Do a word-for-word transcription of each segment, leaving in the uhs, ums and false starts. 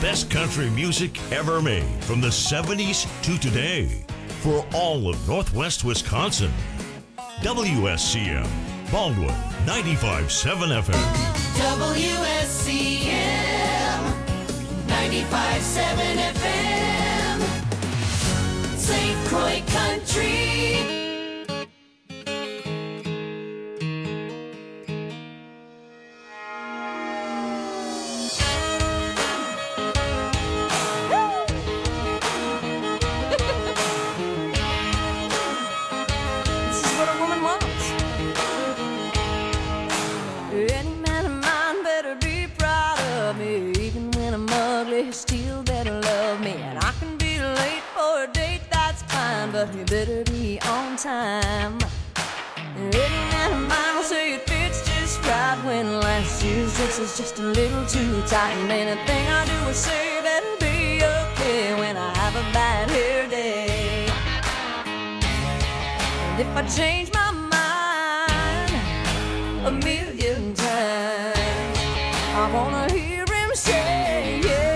best country music ever made from the seventies to today for all of Northwest Wisconsin. W S C M, Baldwin, ninety-five point seven F M. W S C M, ninety-five point seven F M. Saint Croix Country. Still better love me, and I can be late for a date, that's fine, but you better be on time. And any man of mine will say it fits just right when last year's dress is just a little too tight, and anything I do or say better be okay when I have a bad hair day. And if I change my mind a million times, I wanna hear him say, yeah.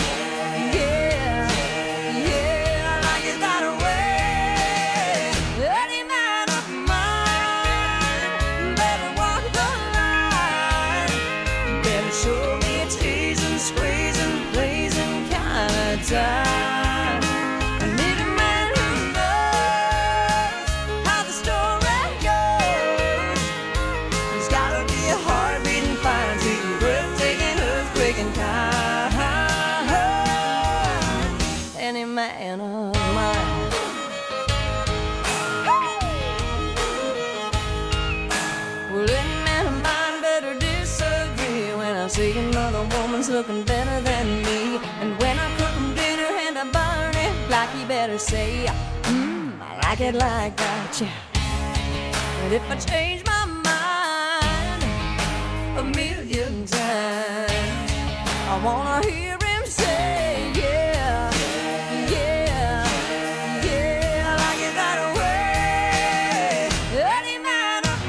Time. I need a man who knows how the story goes. He's gotta be a heart-beating, fine-tuning, breathtaking, earthquaking kind. Any man of mine. Well, any man of mine better disagree when I see another woman's looking better than me, and when I cook I burn it like you better say, mmm, I like it like that, yeah. But if I change my mind a million times, I wanna hear him say, yeah, yeah, yeah, I like it that way. Any man of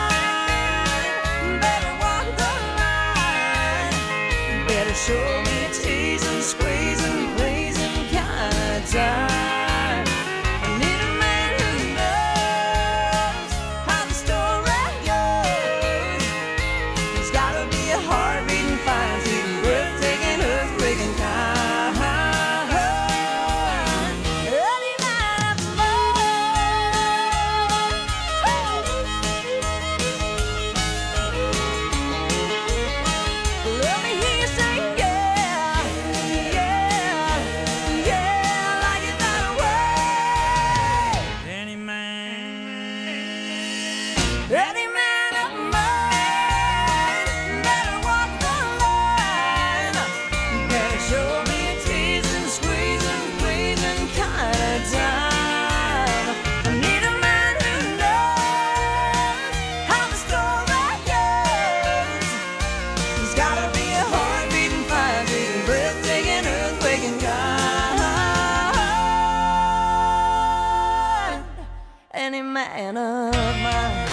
mine better walk the line, better show me a tease and squeeze and time. I need a man who knows how the story goes. He's gotta be a heart-beating, fine-tuning, breathtaking, earthquaking kind. Any man of mine. Let me hear you say, yeah, yeah, yeah. Any man of mine better walk the line, better show me a teasing, squeezing, pleasing kind of time. I need a man who knows how the story goes. He's gotta be a heart-beating, fire-beating, breathtaking, earthquaking kind. Any man of mine.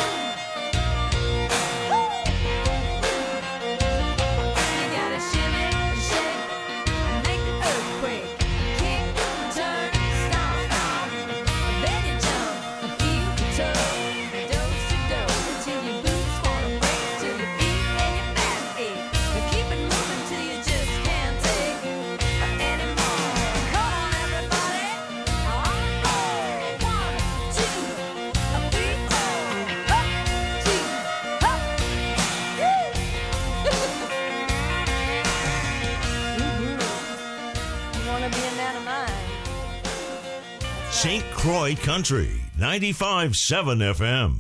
Saint Croix Country, ninety-five point seven F M.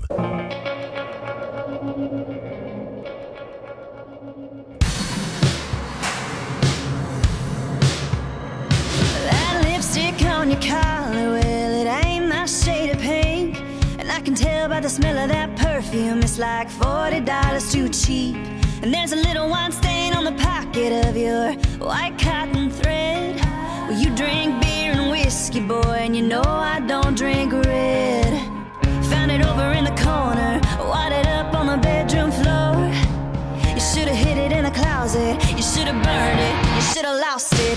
That lipstick on your collar, well, it ain't my shade of pink, and I can tell by the smell of that perfume it's like forty dollars too cheap. And there's a little wine stain on the pocket of your white cotton thread. Well, you drink beer and whiskey, boy, and you know I don't drink red. Found it over in the corner, wadded up on the bedroom floor. You should have hid it in the closet, you should have burned it, you should have lost it.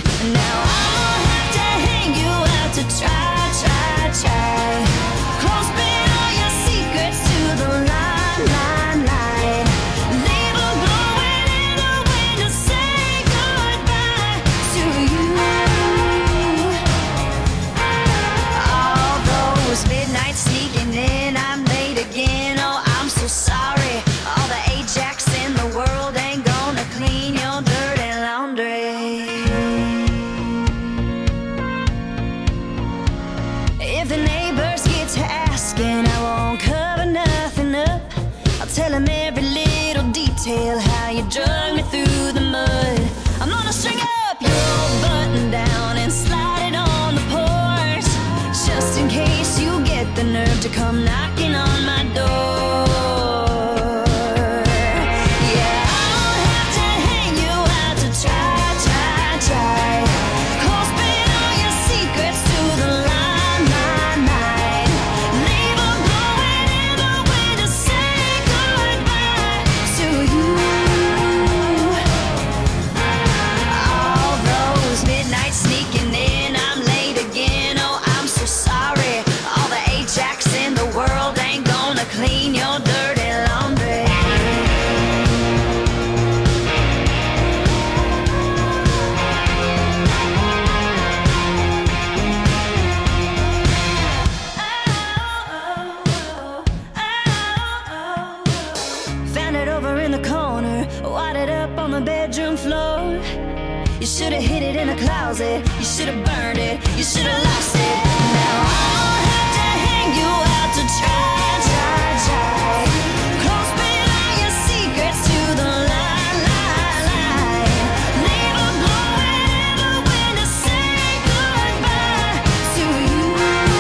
it up on the bedroom floor. You should have hid it in a closet. You should have burned it. You should have lost it. Now I'll have to hang you out to try, try, try. Close below your secrets to the line, line, line. Leave a blowing in the wind to say goodbye to you.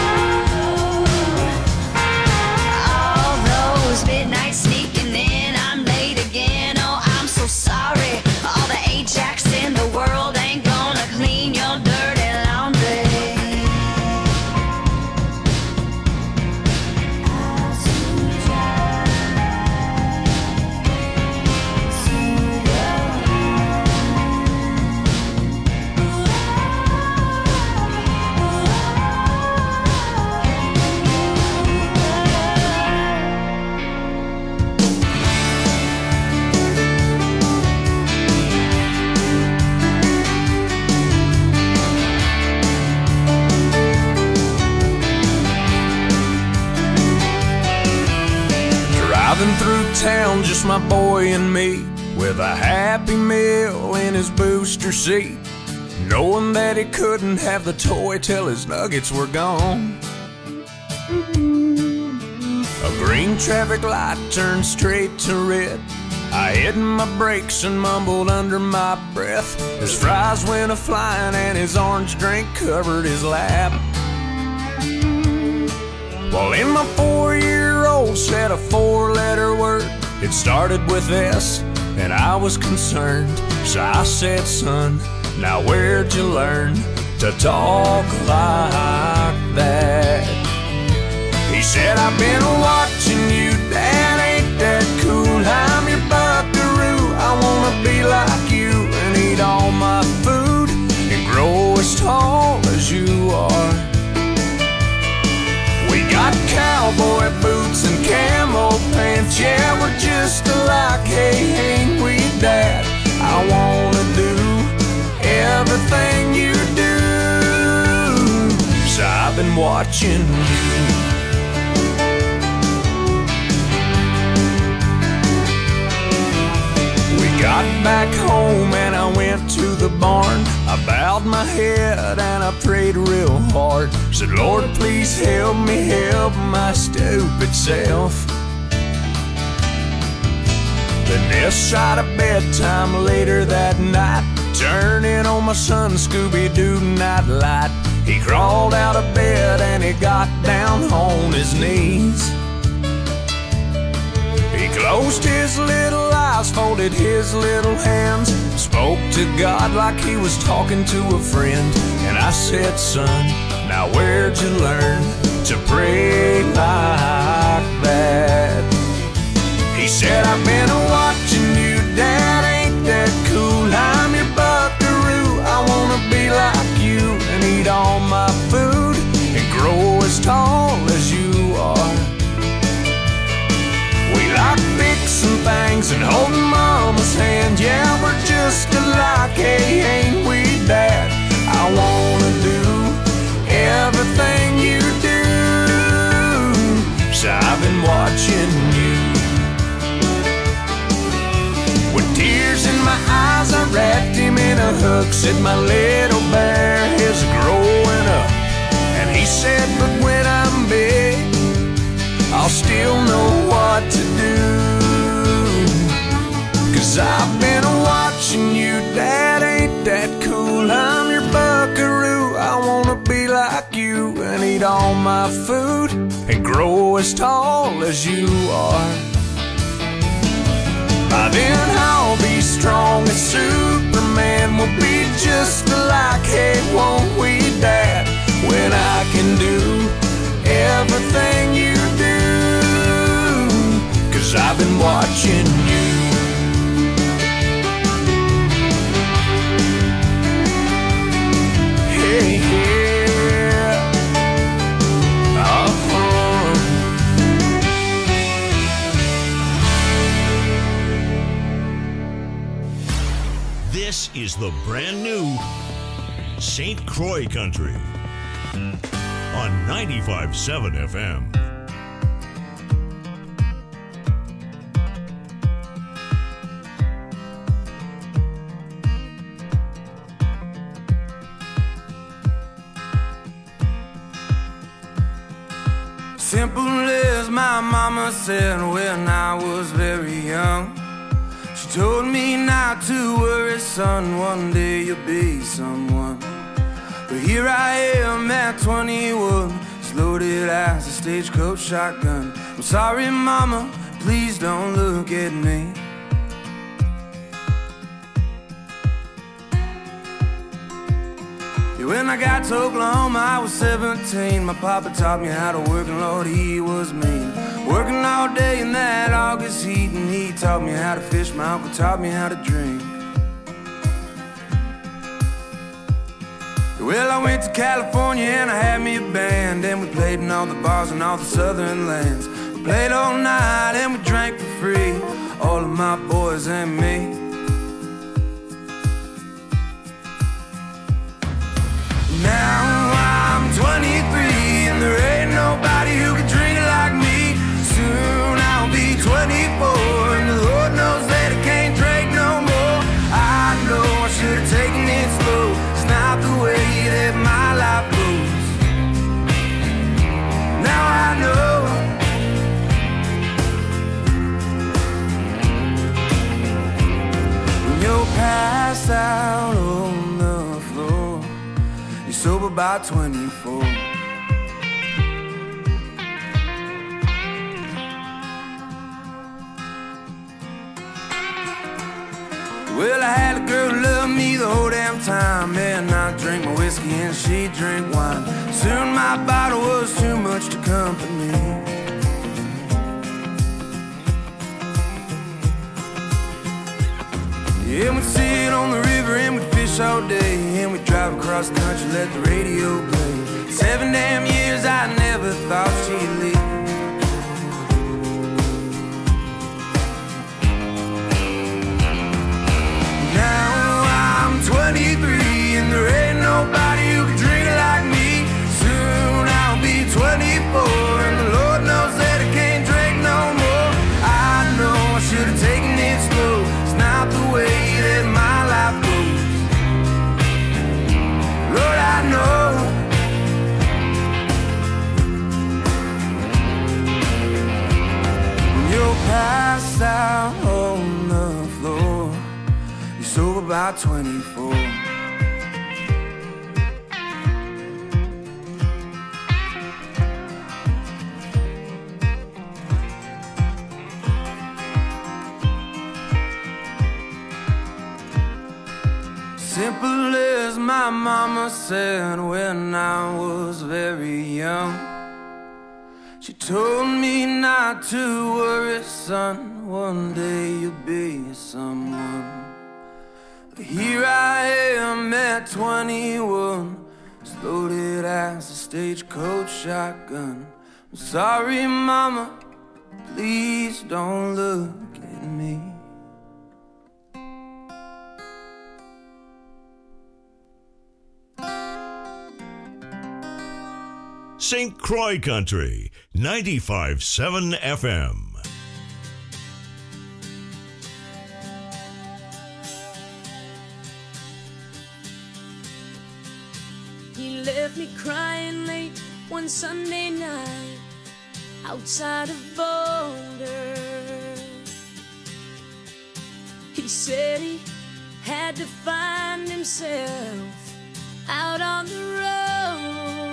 All those midnights sneaking in, I'm late again. Oh, I'm so sorry. All the Ajax in the world ain't gonna clean your dirty laundry. Driving through town, just my boy and me, with a Happy Meal in his booster seat, knowing that he couldn't have the toy till his nuggets were gone. A green traffic light turned straight to red. I hit my brakes and mumbled under my breath. His fries went a-flying and his orange drink covered his lap. Well, in my four-year-old said a four-letter word. It started with S, and I was concerned. So I said, son, now where'd you learn to talk like that? He said, I've been watching you, Dad, ain't that cool? I'm your buckaroo, I wanna be like you and eat all my food and grow as tall as you are. We got cowboy boots and camo pants, yeah, we're just alike, hey, ain't we, Dad? I wanna do everything you do, so I've been watching you. We got back home and I went to the barn. I bowed my head and I prayed real hard. Said, Lord, please help me help my stupid self. Then this side of bedtime later that night, turning on my son Scooby-Doo nightlight. He crawled out of bed and he got down on his knees. He closed his little eyes, folded his little hands, spoke to God like he was talking to a friend. And I said, son, now where'd you learn to pray like that? He said, I've been watching you, Dad, ain't that cool? I'm your buckaroo, I wanna be like you and eat all my food and grow as tall as you are. We like fixing things and holding Mama's hand, yeah, we're just alike, hey, ain't we, Dad? I wanna do everything you do, so I've been watching you. With tears in my eyes, I wrapped him in a hug, said my little bear is growing up. And he said, but when I'm big, I'll still know what to do. Cause I've been watching you, Dad, ain't that cool? I'm your buckaroo, I wanna be like you and eat all my food and grow as tall as you are. By then I'll be strong as Superman, we'll be just alike, hey, won't we, Dad? When I can do everything you do, cause I've been watching you. Hey, yeah. Uh-huh. This is the brand new Saint Croix Country on ninety-five point seven F M. Simple as my mama said when I was very young. She told me not to worry, son, one day you'll be someone. But here I am at twenty-one, as loaded as a stagecoach shotgun. I'm sorry, mama, please don't look at me. When I got to Oklahoma, I was seventeen. My papa taught me how to work, and Lord, he was mean. Working all day in that August heat, and he taught me how to fish. My uncle taught me how to drink. Well, I went to California and I had me a band, and we played in all the bars in all the southern lands. We played all night and we drank for free, all of my boys and me. Now I'm twenty-three and there ain't nobody who can drink it like me. Soon I'll be twenty-four and the Lord knows that I can't drink no more. I know I should have taken it slow. It's not the way that my life goes. Now I know. When you're passed out on the floor, you're sober by twenty-four. Well, I had a girl who loved me the whole damn time, and I drank my whiskey and she drank wine. Soon my bottle was too much to company. Yeah, we'd sit on the river and we'd fish all day, and we'd drive across the country, let the radio play. Seven damn years I never thought she'd leave. Now I'm twenty-three and there ain't nobody who can drink it like me. Soon I'll be twenty-four and the Lord knows that I can't drink no more. I know I should have taken it slow. It's not the way that my life goes. Lord, I know. When you're passed out on the floor, you're sober by twenty-four. Simple as my mama said when I was very young. She told me not to worry, son, one day you'll be someone. But here I am at twenty-one, as loaded as a stagecoach shotgun. I'm sorry, mama, please don't look at me. Saint Croix Country, ninety-five point seven F M. He left me crying late one Sunday night outside of Boulder. He said he had to find himself out on the road.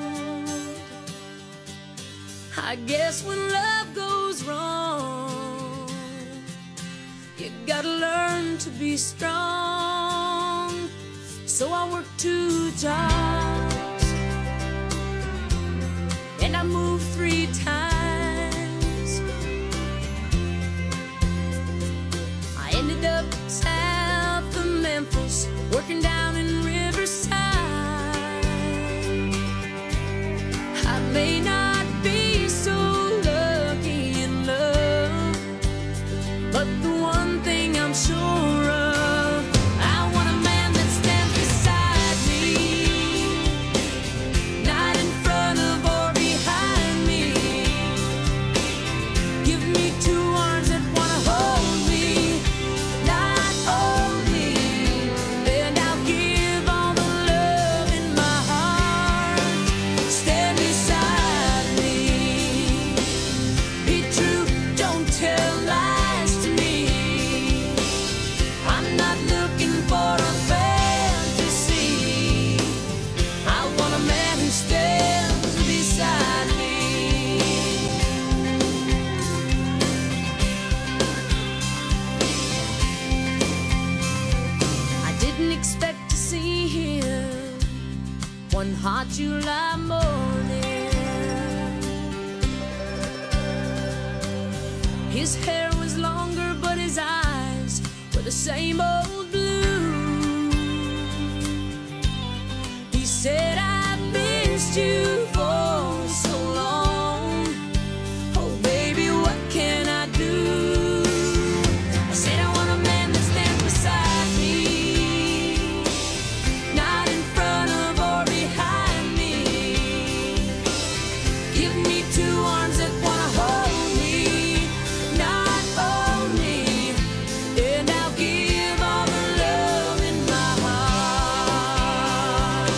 I guess when love goes wrong, you gotta learn to be strong. So I worked two jobs and I moved three times. I ended up south of Memphis, working down in Riverside. I may not be so lucky in love, but the one thing I'm sure of, I want a man that stands beside me, not in front of or behind me. hot July morning. His hair was longer, but his eyes were the same old blue. He said, I've missed you for so long. Oh, baby, what can I do? I said, I want a man that stands beside me, not in front of or behind me. Give me two arms that wanna hold me, not own me, and I'll give all the love in my heart.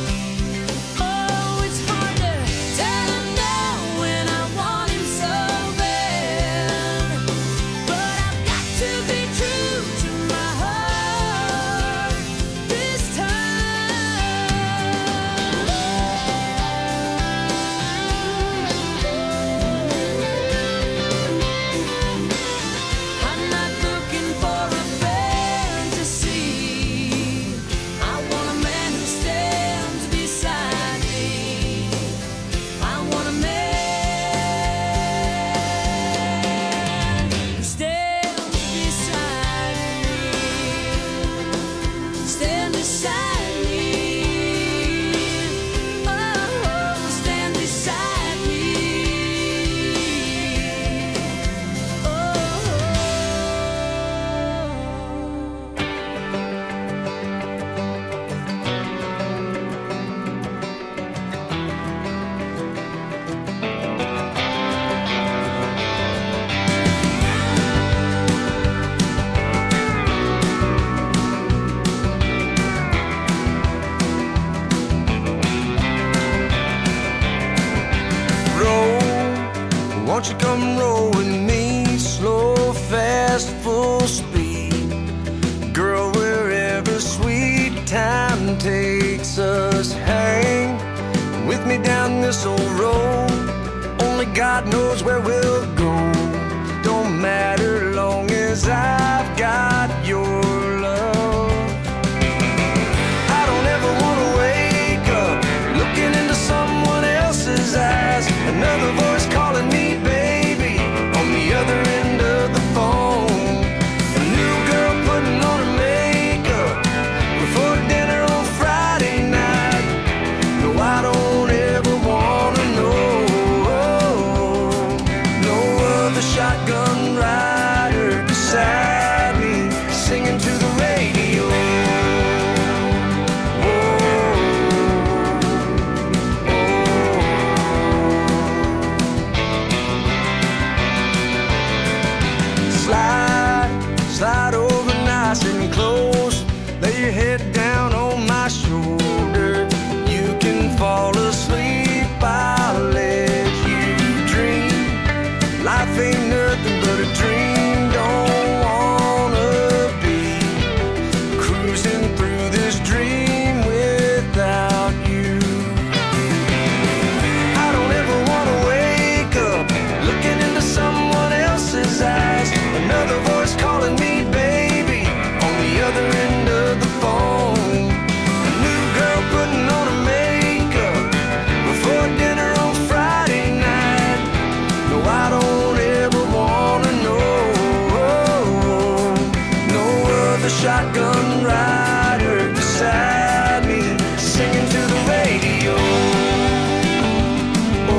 Oh, it's hard to tell him no when I want him so bad, but I've got to be true to my heart this time. I'm not looking for a fantasy. I want a man who stands beside me. I want a man who stands beside me. Stand beside me. Oh, stand beside me. Oh. Roll, won't you come roll with me? Slow, fast, full speed. Girl, wherever sweet time takes us, hang with me down this old road. Only God knows where we'll go. Don't matter long as I've got your love. I don't ever wanna wake up looking into someone else's eyes. Another voice calling me baby on the other end of the phone. A new girl putting on her makeup before dinner on Friday night. No, I don't ever wanna know. No other shotgun rider beside me singing to the radio. Slide, slide over nice and close. Lay your head down on my shoulder. You can fall asleep, I'll let you dream. Life ain't nothing but a dream. Don't wanna be cruising through this dream without you. I don't ever wanna wake up looking into someone else's eyes. Another voice calling me baby on the other end of the phone. A new girl putting on her makeup before dinner on Friday night. No, I don't ever wanna know. No other shotgun rider beside me singing to the radio. Oh,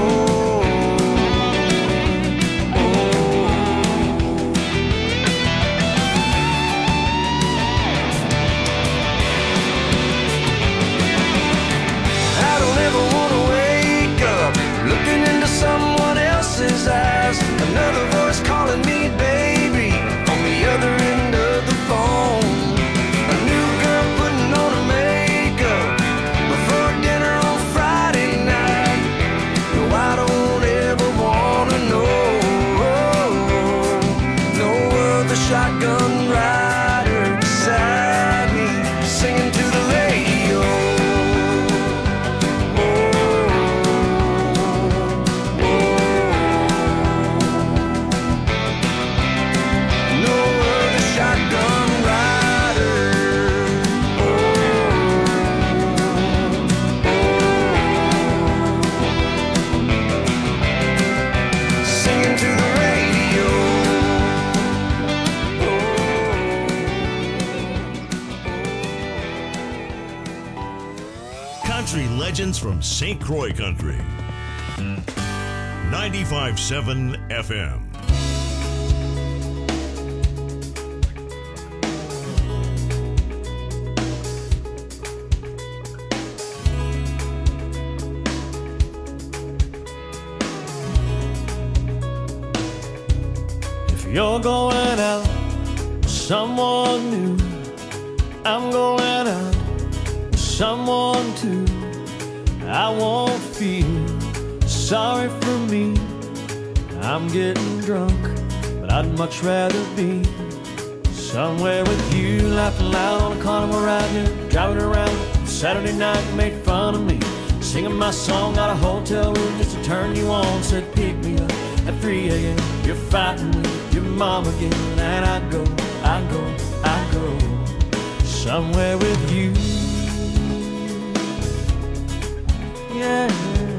oh. I don't ever wanna wake up looking into someone else's eyes. Another voice calling me baby on the other end of the phone. A new country legends from Saint Croix Country. ninety-five point seven F M. You're going out with someone new. I'm going out with someone too. I won't feel sorry for me. I'm getting drunk, but I'd much rather be somewhere with you, laughing loud on a carnival ride here, driving around Saturday night. You made fun of me, singing my song out of a hotel room just to turn you on. Said pick me up at three a.m. You're fighting with your mom again, and I go, I go, I go somewhere with you. Yeah,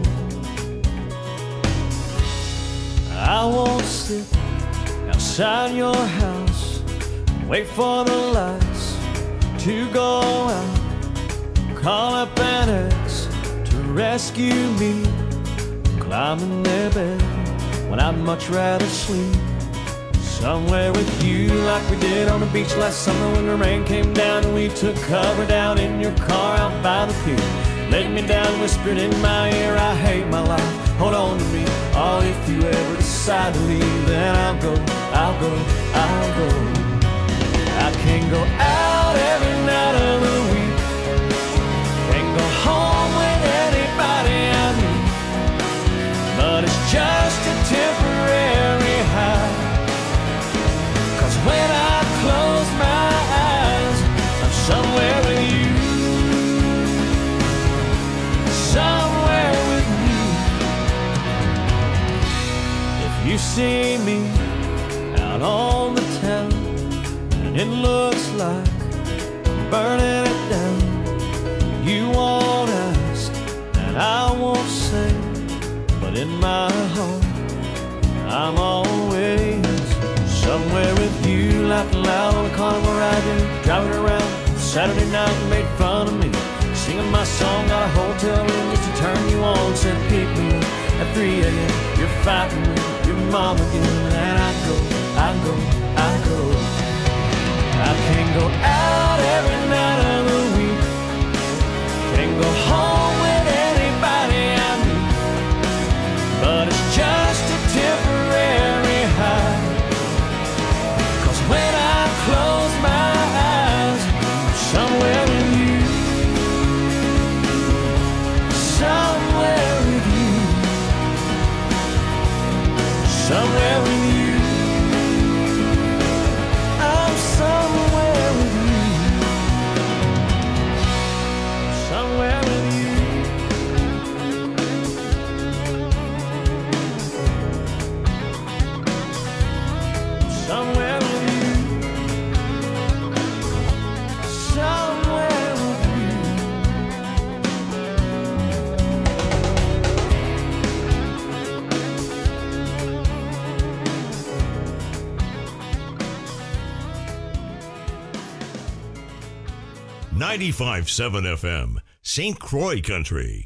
I won't sit outside your house, wait for the lights to go out, call up an ex to rescue me, climbing their bed when I'd much rather sleep somewhere with you, like we did on the beach last summer when the rain came down and we took cover down in your car out by the pier. Let me down, whispered in my ear, I hate my life, hold on to me. Oh, if you ever decide to leave, then I'll go, I'll go, I'll go. I can't go out every night of the week, can't go home with anybody I meet, but it's just a temporary high. Cause when I close my eyes, I'm somewhere with you, somewhere with you. If you see me out on the town and it looks like I'm burning it down, you won't ask and I won't say, but in my heart I'm always somewhere with you, laughing loud on a carnival ride here, driving around Saturday night. You made fun of me, singing my song out of a hotel room just to turn you on. Said pick me up at three a.m. You're fighting with your mom again, and I go, I go, I go. I can't go out every night of the week, can't go home with anybody I meet, but it's just a temporary high. Cause when I close my eyes, I'm somewhere with you, somewhere with you, somewhere with you. I'm somewhere with you, somewhere with you. Somewhere with you, somewhere with you. ninety-five point seven F M, Saint Croix Country.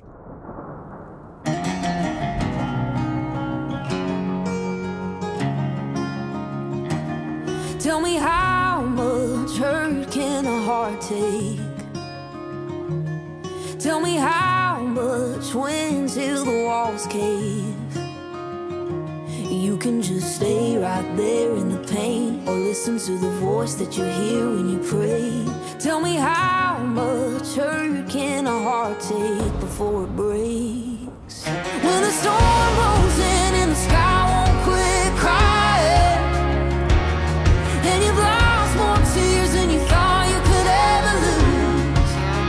Tell me how much hurt can a heart take? Tell me how much when till the walls cave. You can just stay right there in the pain, or listen to the voice that you hear when you pray. Tell me how much hurt can a heart take before it breaks? When the storm rolls in and the sky won't quit crying, and you've lost more tears than you thought you could ever lose.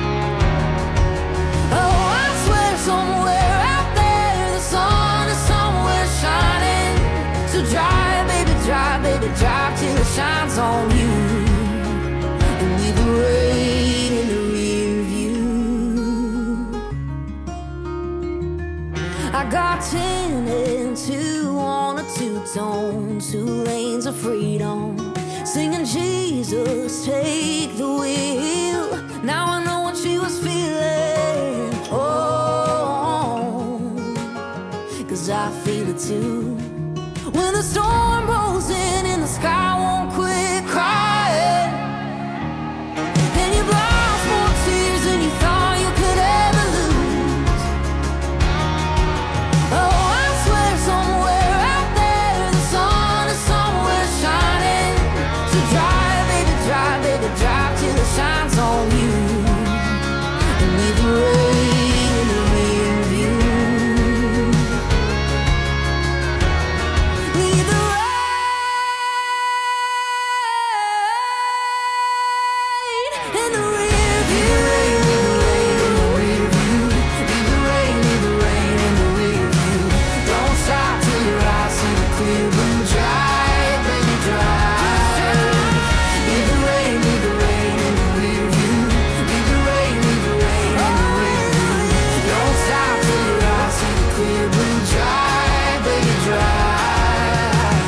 Oh, I swear somewhere out there the sun is somewhere shining. So drive, baby, drive, baby, drive till it shines on you, and leave the rain in the rear view. I got ten and two on a two-tone, two lanes of freedom, singing Jesus, take the wheel. Now I know what she was feeling. Oh, too. When the storm rolls in and the sky won't quit crying, and you've lost more tears than you thought you could ever lose. Oh, I swear somewhere out there the sun is somewhere shining. So drive, baby, drive, baby, drive till it shines on you. And leave the rain in the rear view. Leave the rain in the rear view. Leave the rain, leave the rain in the rear view. Don't stop till your eyes see the clear blue. Drive, baby, drive. Leave the rain, leave the rain in the rear view. Leave the rain, leave the rain in the rear view. Don't stop till your eyes see the clear blue. Drive, baby, drive.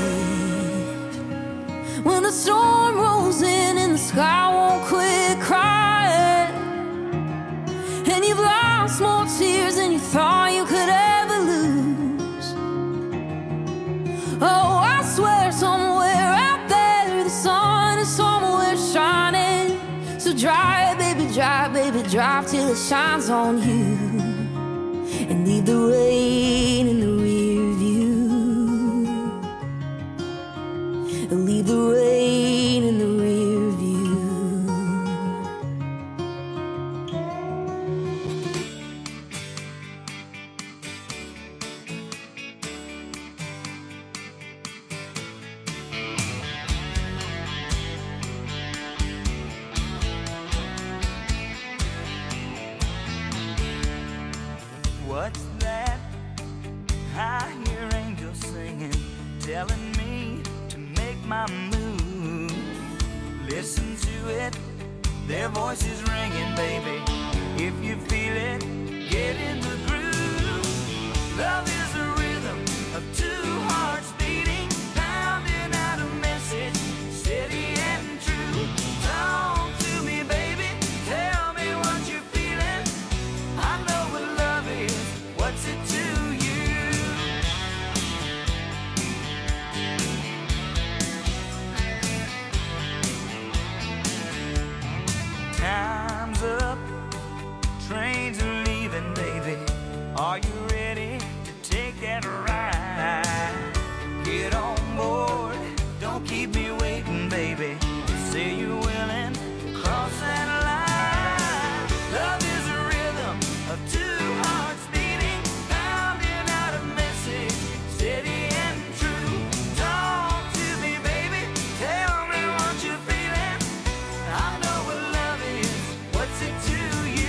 When the storm rolls in and the sky won't quit crying, and you've lost more tears than you thought you could ever lose. Oh, I swear somewhere out there the sun is somewhere shining. So drive, baby, drive, baby, drive till it shines on you. And leave the rain in the rear view. And leave the rain in the rear view. What's that? I hear angels singing, telling me to make my move. Listen to it, their voices ringing, baby. If you feel it, get in the groove. Love is a rhythm of two hearts beating, pounding out a message, steady and true. Talk to me, baby, tell me what you're feeling. I know what love is, what's it to you? Time's up, trains are leaving, baby. Are you ready to take that ride? Get on board, don't keep me waiting, baby. Say you're willing to cross that line. Love is a rhythm of two hearts beating, pounding out a message, steady and true. Talk to me, baby, tell me what you're feeling. I know what love is, what's it to you?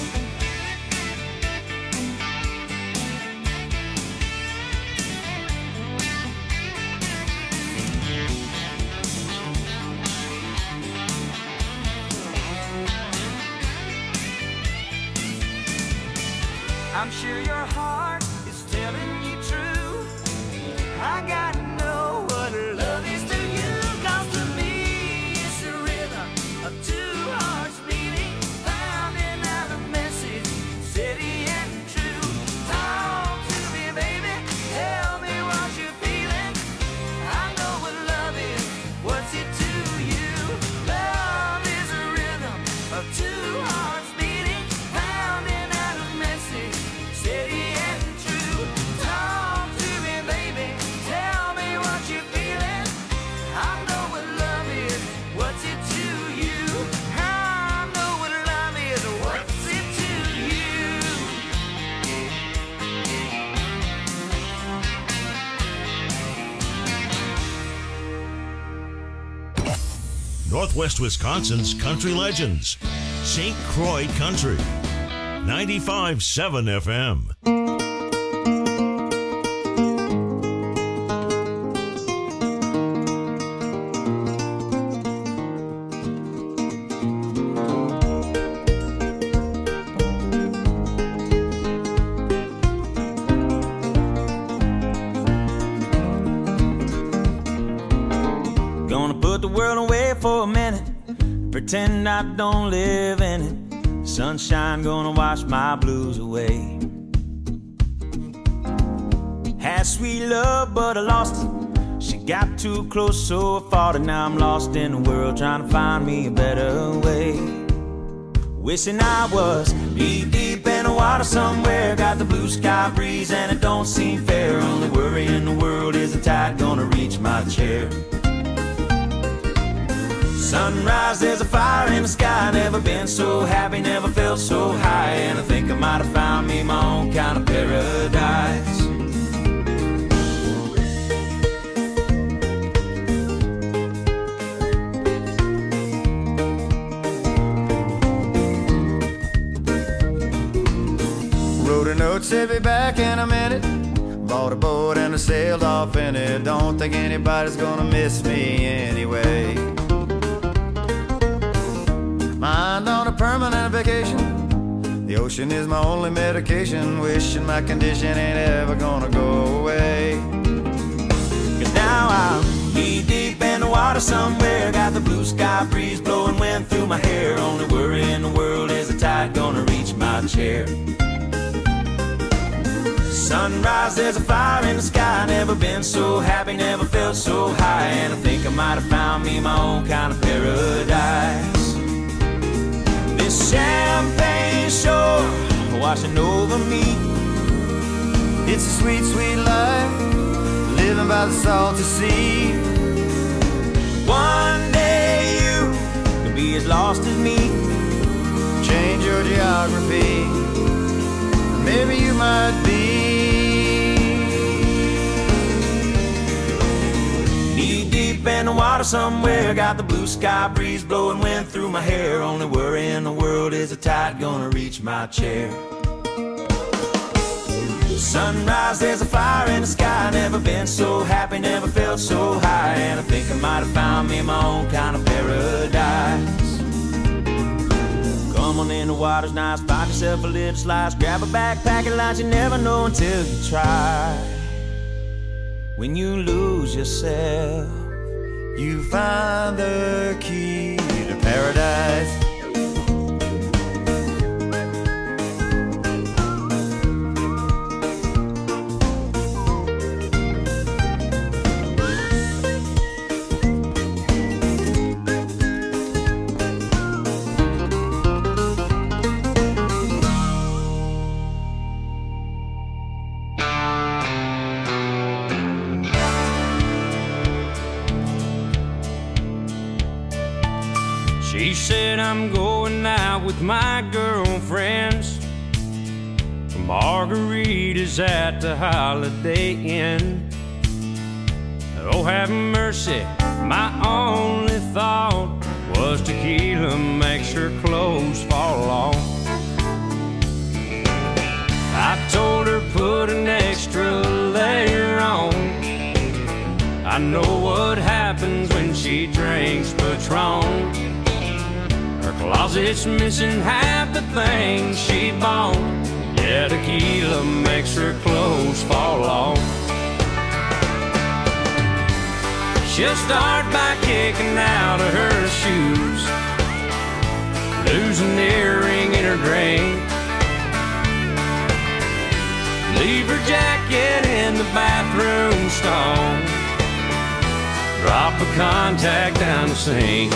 I'm sure your heart is telling you true. I gotta know what love is to you. 'Cause to me it's the rhythm of two hearts beating, pounding out a message, steady and true. Talk to me, baby, tell me what you're feeling. I know what love is, what's it to you? Love is a rhythm of two hearts beating, pounding out a message, steady and true. Talk to me, baby, tell me what you're feeling. I know what love is, what's it to you? I know what love is, what's it to you? Northwest Wisconsin's country legends. Saint Croix Country. ninety-five point seven F M. Gonna put the world away for a minute, pretend I don't live in it. Sunshine gonna wash my blues away. had sweet love, but I lost it. She got too close, so I fought it. Now I'm lost in the world, trying to find me a better way. Wishing I was knee deep in the water somewhere. Got the blue sky breeze and it don't seem fair. Only worry in the world is the tide gonna reach my chair. Sunrise, there's a fire in the sky. Never been so happy, never felt so high. And I think I might have found me my own kind of paradise. Wrote a note, said be back in a minute. Bought a boat and I sailed off in it. Don't think anybody's gonna miss me anyway. Mind on a permanent vacation. The ocean is my only medication. Wishing my condition ain't ever gonna go away. Cause now I'm knee deep in the water somewhere. Got the blue sky breeze blowing wind through my hair. Only worry in the world is the tide gonna reach my chair. Sunrise, there's a fire in the sky. Never been so happy, never felt so high. And I think I might have found me my own kind of paradise. This champagne shore washing over me. It's a sweet, sweet life, living by the salty sea. One day you could be as lost as me. Change your geography, maybe you might be. Knee deep in the water somewhere. Got the blue sky breeze blowing wind through my hair. Only worry in the world is the tide gonna reach my chair. Sunrise, there's a fire in the sky. Never been so happy, never felt so high. And I think I might have found me my own kind of paradise. Come on in, the water's nice. Find yourself a little slice. Grab a backpack and lunch. You never know until you try. When you lose yourself, you find the key to paradise. She said I'm going out with my girlfriends for margaritas at the Holiday Inn. Oh, have mercy, my only thought was tequila makes her clothes fall off. I told her put an extra layer on. I know what happens when she drinks Patron. Her closet's missing half the things she bought. Yeah, tequila makes her clothes fall off. She'll start by kicking out of her shoes, lose an earring in her drink, leave her jacket in the bathroom stall, drop a contact down the sink.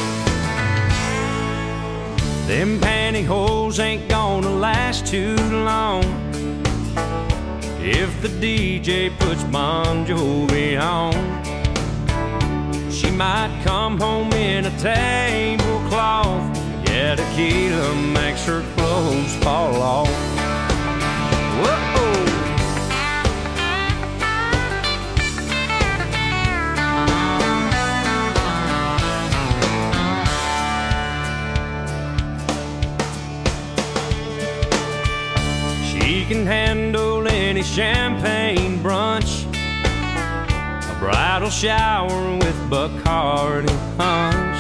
Them pantyhose ain't gonna last too long if the D J puts Bon Jovi on. She might come home in a tablecloth. Yeah, tequila makes her clothes fall off. Whoa. She can handle any champagne brunch, a bridal shower with Bacardi punch,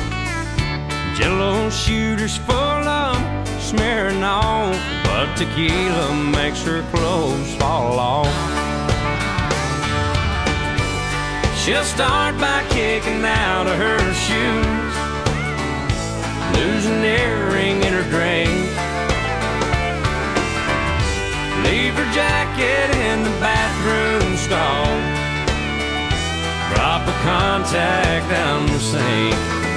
Jello shooters full of smearing on, but tequila makes her clothes fall off. She'll start by kicking out of her shoes, lose an earring in her drink, leave her jacket in the bathroom stall, tack down the sink.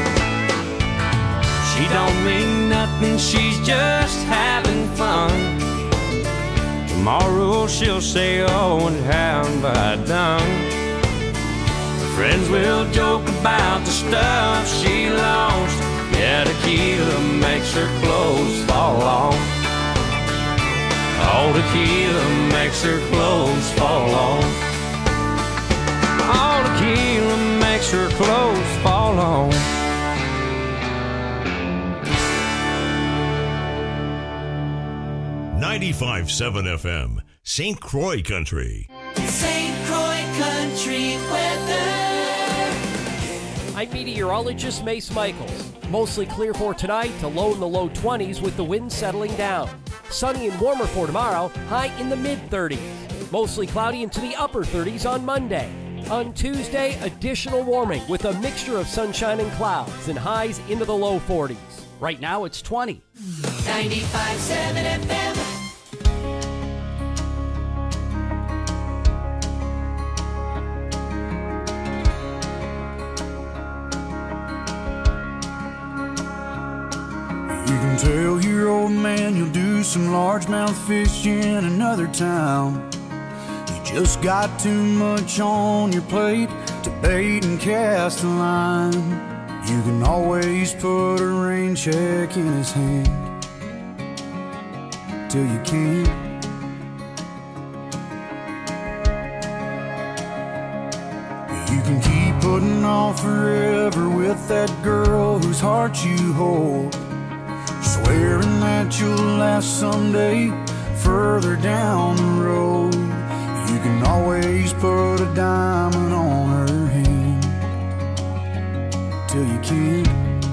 She don't mean nothing, she's just having fun. Tomorrow she'll say, oh, and how have I done? Friends will joke about the stuff she lost. Yeah, tequila makes her clothes fall off. Oh, tequila makes her clothes fall off. Oh, tequila makes her clothes fall off. ninety-five point seven F M, Saint Croix Country. Saint Croix Country weather. I'm meteorologist Mace Michaels. Mostly clear for tonight to low in the low twenties with the wind settling down. Sunny and warmer for tomorrow, high in the mid thirties. Mostly cloudy into the upper thirties on Monday. On Tuesday, additional warming with a mixture of sunshine and clouds and highs into the low forties. Right now it's twenty. ninety-five point seven F M. You can tell your old man you'll do some largemouth fishing in another town. You just got too much on your plate to bait and cast a line. You can always put a rain check in his hand till you can't. You can keep putting off forever with that girl whose heart you hold, swearing that you'll last someday further down the road. You can always put a diamond on her hand till you can't.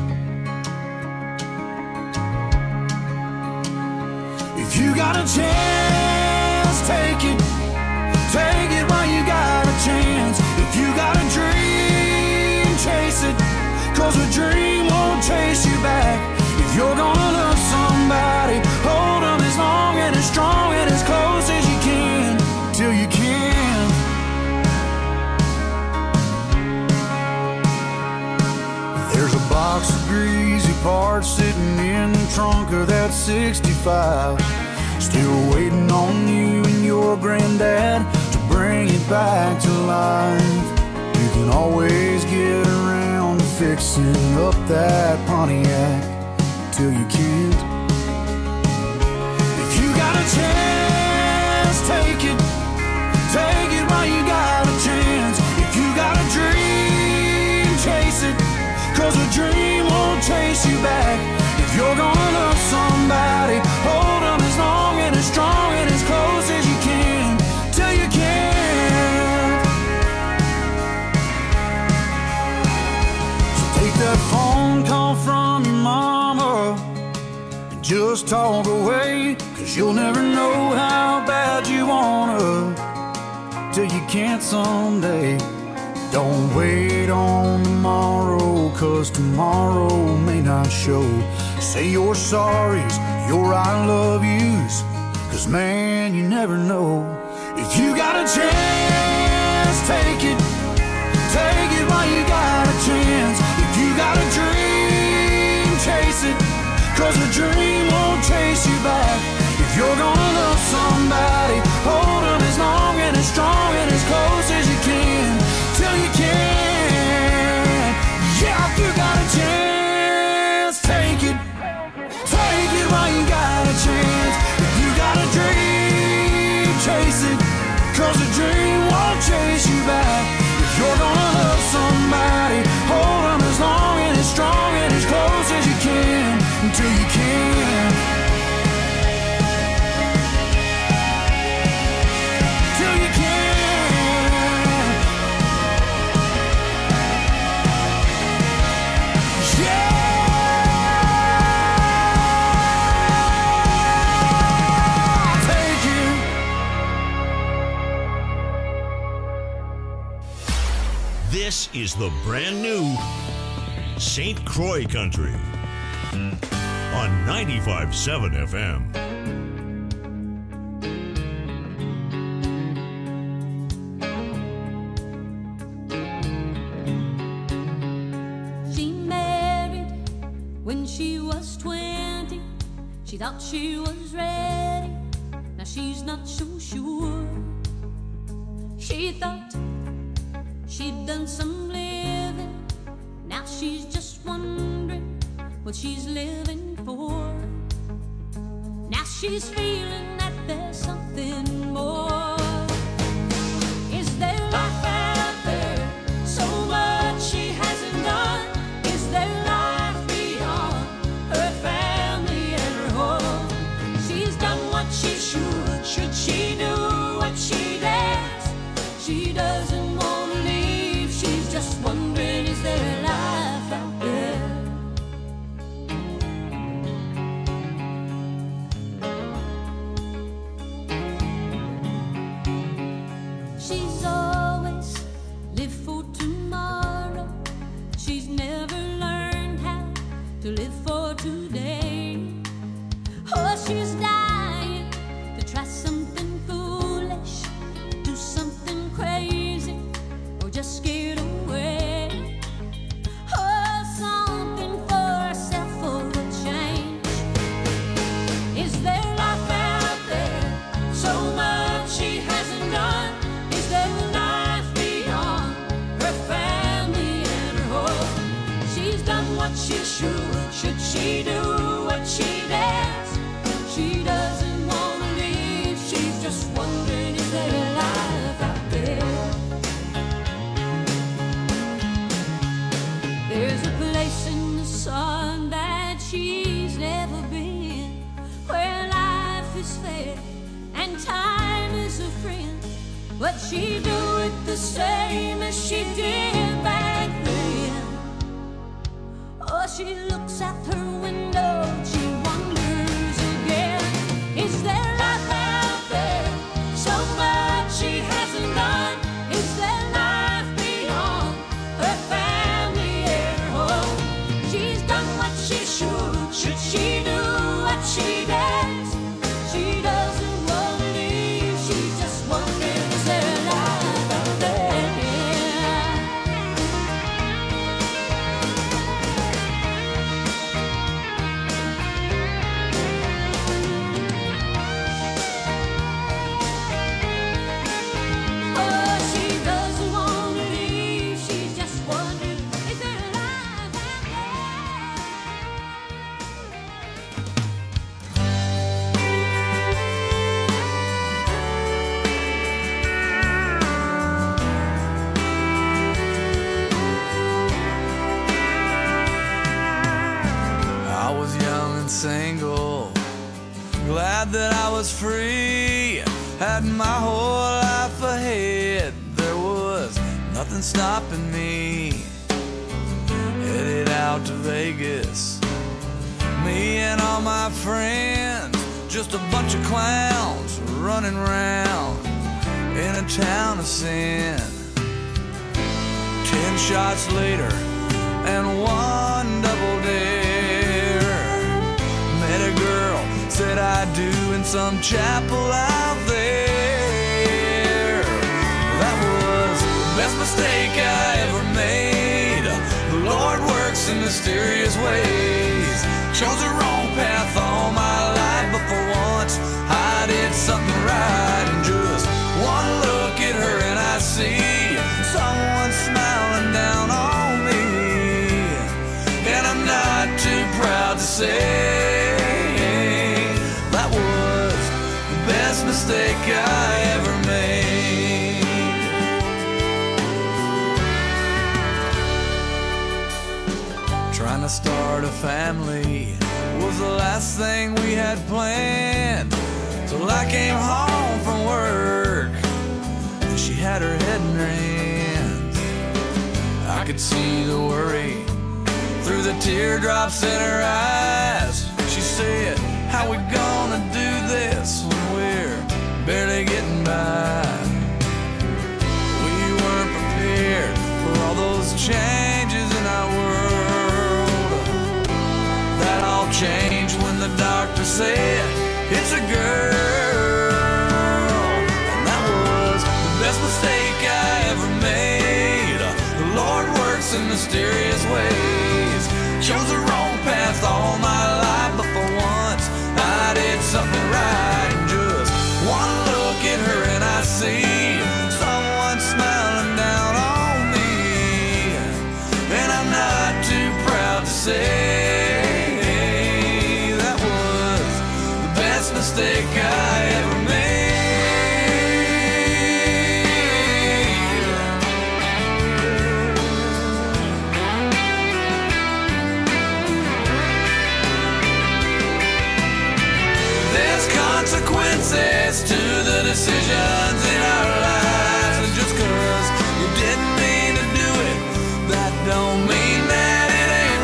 If you got a chance, take it. Take it while you got a chance. If you got a dream, chase it, 'cause a dream won't chase you back. If you're gonna love somebody, hold them as long and as strong and as close as you can, till you can. There's a box of greasy parts sitting in the trunk of that sixty-five, still waiting on you and your granddad to bring it back to life. You can always get around to fixing up that Pontiac till you can't. If you got a chance, take it. Take it while you got a chance. If you got a dream, chase it, 'cause a dream won't chase you back. If you're gonna love somebody, hold them as long and as strong and as close as you can, till you can. So take that phone call from your mama and just talk away, 'cause you'll never know how bad you wanna till you can't someday. Don't wait on tomorrow, 'cause tomorrow may not show. Say your sorries, your I love yous, 'cause man, you never know. If you got a chance, take it. Take it while you got a chance. If you got a dream, chase it, 'cause a dream won't chase you back. If you're gonna love somebody, hold them as long and as strong and as close as you can, till you can. Yeah, if you got a chance, take it. Take it while you got a chance. If you got a dream, chase it, 'cause a dream won't chase you back. If you're gonna love somebody, hold them as long and as strong and as close as you can, until you can. Till you can. Yeah. Take it. This is the brand new Saint Croix Country on ninety-five point seven F M. When she was twenty, she thought she was ready. Now she's not so sure. She thought she'd done some living. Now she's just wondering what she's living for. Now she's feeling that there's something more. Is there life out there? So much she hasn't done. Is there life beyond her family and her home? She's done what she should. Should she do what she dares? She doesn't want to leave. She's just wondering, is there life out there? She's always lived for tomorrow. She's never learned how to live for today. Oh, she's dying to try something foolish, do something crazy, or just scared away. Oh, something for herself for a change. Is there life out there? So much she hasn't done. Is there life beyond her family and her home? She's done what she should. Should she do what she dares? She doesn't want to leave. She's just wondering, is there life out there? There's a place in the sun that she's never been, where life is fair and time is a friend. But she do it the same as she did back then. Oh, she looks out her window, she wonders again. Is there life out there? So much she hasn't done. Is there life beyond her family and her home? She's done what she should. Should she do what she dares? She doesn't want to leave. She's just wondering, is there life out there? Oh, she doesn't want to leave. She's just wondering, is there life out I was young and single, glad that I was free. Had my whole life ahead, there was nothing stopping me. Headed out to Vegas, me and all my friends, just a bunch of clowns running around in a town of sin. Ten shots later and one double dare. Met a girl, said I do, in some chapel out there. That was the best mistake I ever made. The Lord works in mysterious ways. Chose the wrong path all my life, but for once I did something right. And just one look at her and I see someone smiling down on me. And I'm not too proud to say that was the best mistake I ever made. Trying to start a family was the last thing we had planned, till I came home from work and she had her head in her hands. I could see the worry through the teardrops in her eyes. She said, how we gonna do this when we're barely getting by? We weren't prepared for all those changes in our world. That all changed when the doctor said, it's a girl. And that was the best mistake I ever made. The Lord works in mysterious ways. Chose the wrong path mistake I ever made. There's consequences to the decisions in our lives, and just 'cause you didn't mean to do it, that don't mean that it ain't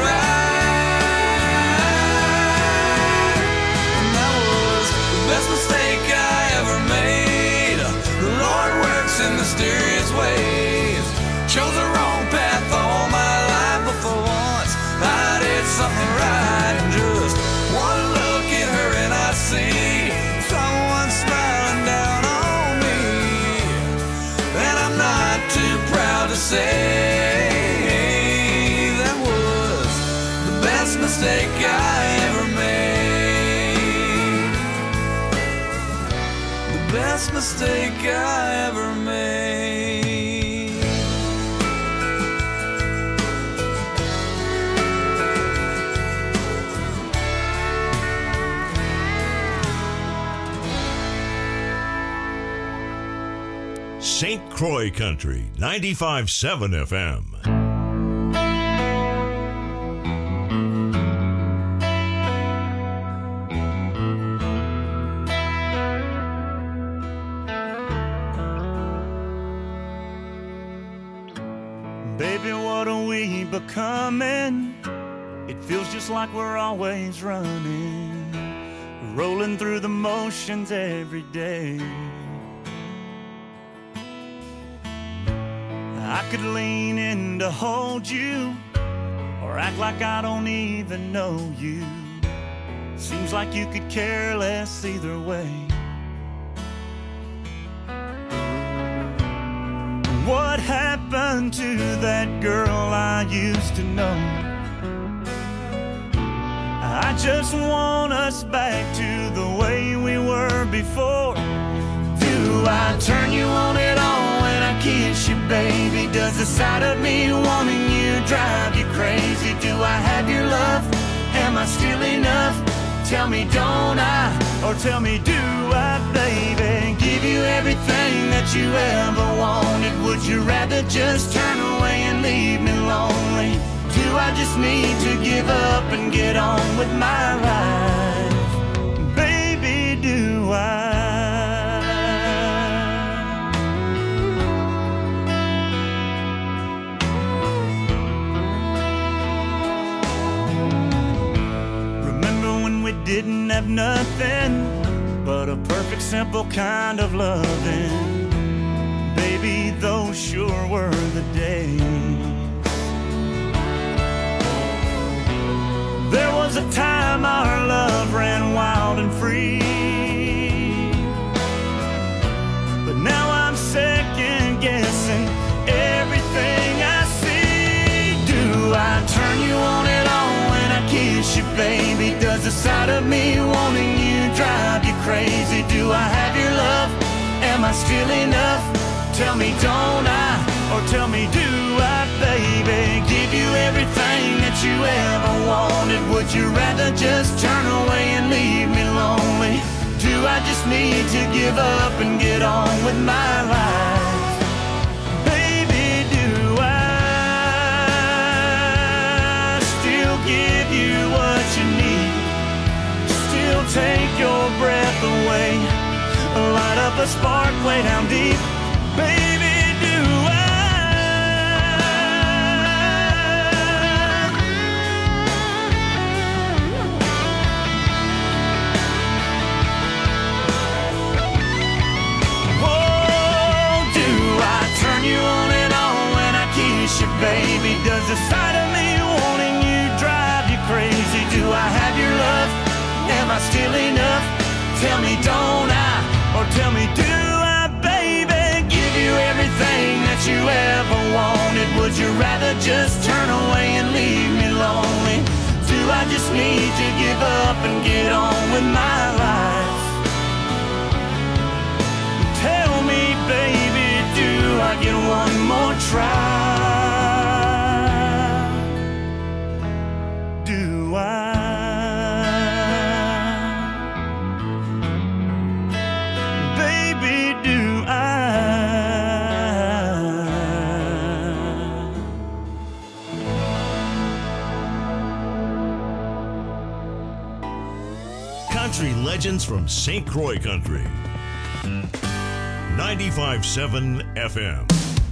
right. And that was the best mistake I ever made. The Lord works in mysterious ways. Chose the wrong path all my life, but for once I did something right. And just one look at her and I see someone smiling down on me, and I'm not too proud to say that was the best mistake I ever made. The best mistake I ever made. Saint Croix Country, ninety-five point seven F M. Baby, what are we becoming? It feels just like we're always running, rolling through the motions every day. I could lean in to hold you, or act like I don't even know you. Seems like you could care less either way. What happened to that girl I used to know? I just want us back to the way we were before. Do I turn you on at all when I kiss you, baby? Does the sight of me wanting you drive you crazy? Do I have your love? Am I still enough? Tell me, don't I? Or tell me, do I, baby? Give you everything that you ever wanted. Would you rather just turn away and leave me lonely? Do I just need to give up and get on with my life? Baby, do I? Didn't have nothing but a perfect, simple kind of loving. Baby, those sure were the days. There was a time our love ran wild and free, but now I'm second guessing everything I see. Do I turn you on at all when I kiss you, baby? Does the sight of me wanting you drive you crazy? Do I have your love? Am I still enough? Tell me, don't I? Or tell me, do I, baby? Give you everything that you ever wanted. Would you rather just turn away and leave me lonely? Do I just need to give up and get on with my life? Baby, do I still give you what you need? Still take your breath away, light up a spark way down deep. Baby, do I? Oh, do I turn you on and on when I kiss you, baby? Does the sight of me wanting you drive you crazy? Do I have your love? Am I still enough? Tell me, don't I? Or tell me, do I, baby? Give you everything that you ever wanted. Would you rather just turn away and leave me lonely? Do I just need to give up and get on with my life? Tell me, baby, do I get one more try? Do I? country legends from Saint Croix Country. ninety-five point seven F M.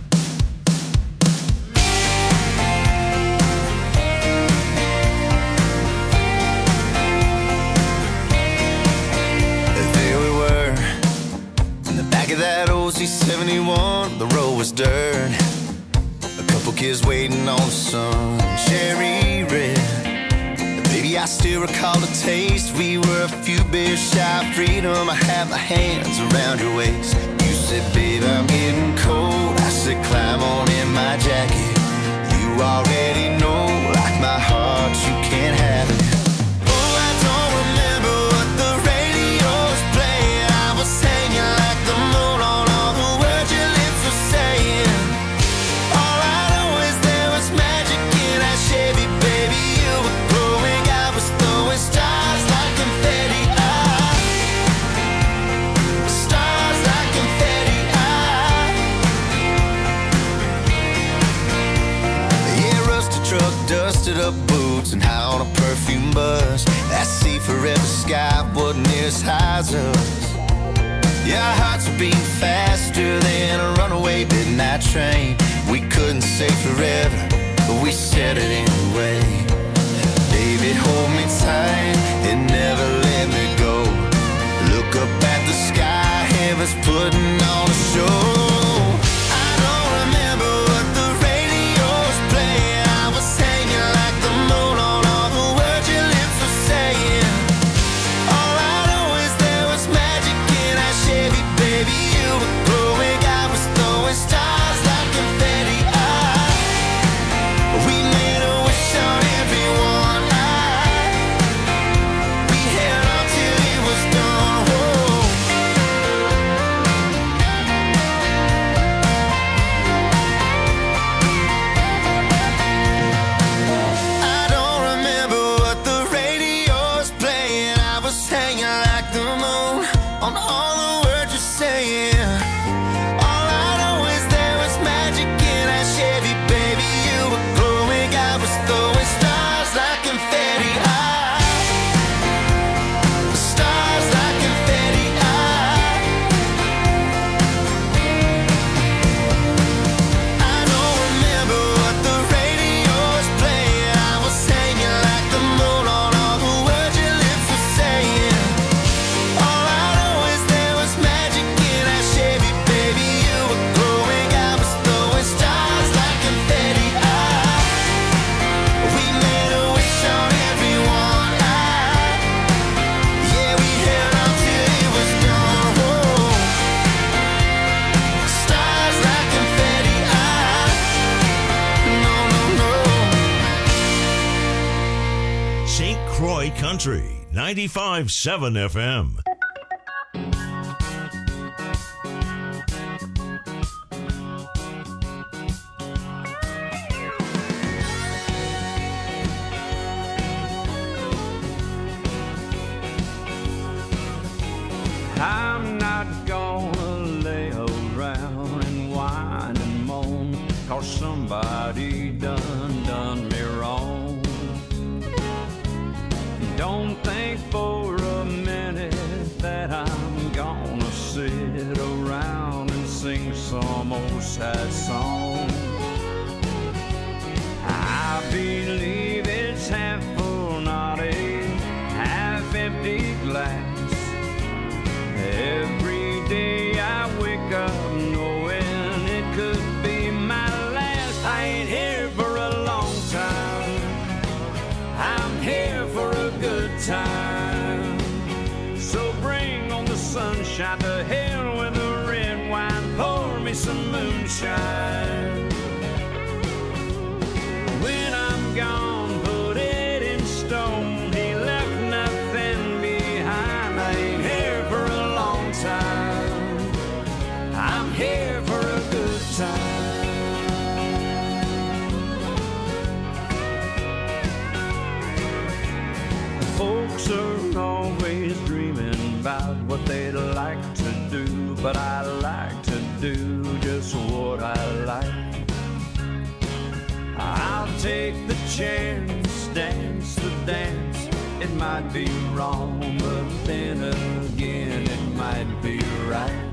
There we were, in the back of that old C seventy-one. The road was dirt, a couple kids waiting on the sun, cherry red. Baby, I still recall the taste. We were a few beers shy of freedom. I had my hands around your waist. You said, babe, I'm getting cold. I said, climb on in my jacket. You already know, like my heart, you can't have it. Oh, I don't remember what the radio was playing. I was hanging like the moon on all the words your lips were saying. All I know is there was magic in that Chevy, baby. You were glowing. I was throwing stars like confetti. Ah, stars like confetti. Ah, yeah, rusted truck, dusted up boots, and high on a perfume buzz. That sea forever sky wasn't near as high as us. Yeah, our hearts were beating faster than a runaway midnight train. We couldn't say forever, but we said it anyway. Baby, hold me tight and never let me go. Look up at the sky, heaven's putting on a show. I don't remember what the radio was playing. I was hanging like the moon on all the words your lips were saying. All I know is there was magic in that Chevy, baby. You were glowing. I was throwing stars like confetti. Ah, we made a wish on everyone. Ah, we held on till it was done. Whoa. I don't remember what the radio was playing. I was hanging like the moon on all the words you're saying. All I know is there was magic in that Chevy, baby. You were glowing. I was throwing stars like confetti. Ah, stars like confetti. Ah, I don't remember what the radio was playing. I was hanging like the moon on all the words your lips were saying. All I know is there was magic in that Chevy, baby. You were glowing. I was throwing stars like confetti. Ah, we made a wish on everyone. Ah, yeah, we held on till it was done. Whoa. Stars like confetti. Ah, no, no, no. Saint Croix Country, ninety-five point seven F M. I'm not gonna lay around and whine and moan, 'cause somebody done done me wrong. Don't think for a minute that I'm gonna sit around and sing some old sad song. I believe it's half full, not a half empty glass. Every day I wake up knowing it could be my last. I ain't here for a long time, I'm here for a good time. So bring on the sunshine, to hell with the red wine, pour me some moonshine. When I'm gone, put it in stone, he left nothing behind. I ain't here for a long time, I'm here for a good time. Folks are always dreaming about what they'd like to do, but I like to do just what I like. I'll take the chance, dance the dance, it might be wrong, but then again, it might be right.